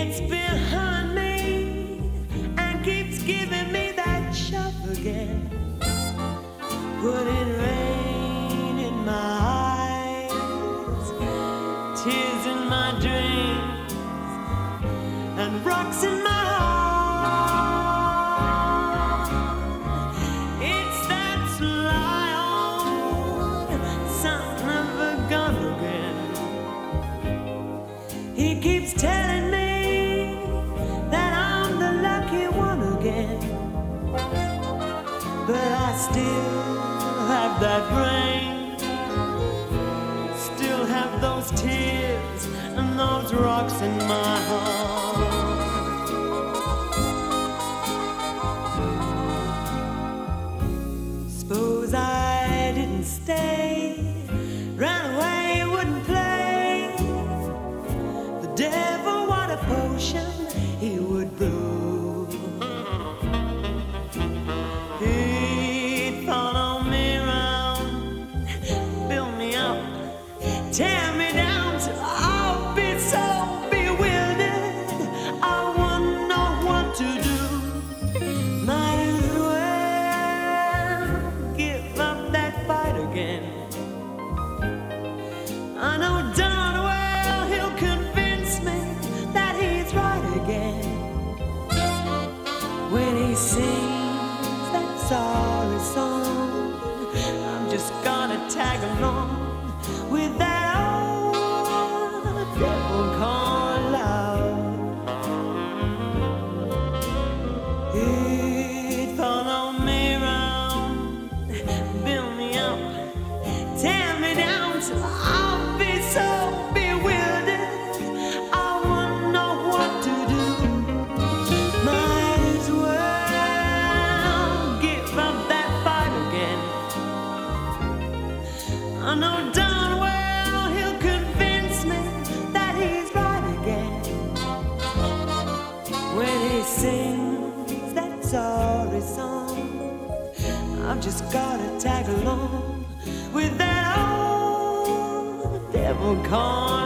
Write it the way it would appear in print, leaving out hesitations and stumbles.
gets behind me and keeps giving me that shove again, putting rain in my eyes, tears in my dreams, and rocks in my heart. It's that sly old son of a gun again. He keeps telling me that I'm the lucky one again, but I still have that rain, still have those tears and those rocks in my heart. Suppose I didn't stay, ran away, wouldn't play. The devil, what a potion he would brew. He'd follow me around, build me up, tear me down till I'll be so bewildered I wouldn't know what to do. Might as well give up that fight again. I know darn well he'll convince me that he's right again when he sings that sorry song. I'm just gonna tag along with that old devil called love. He'd follow me around, build me up, tear me down till I'll be so bewildered I wouldn't know what to do. Might as well give up that fight again. I know darn well he'll convince me that he's right again when he sings that sorry song. I've just gotta tag along with that old devil called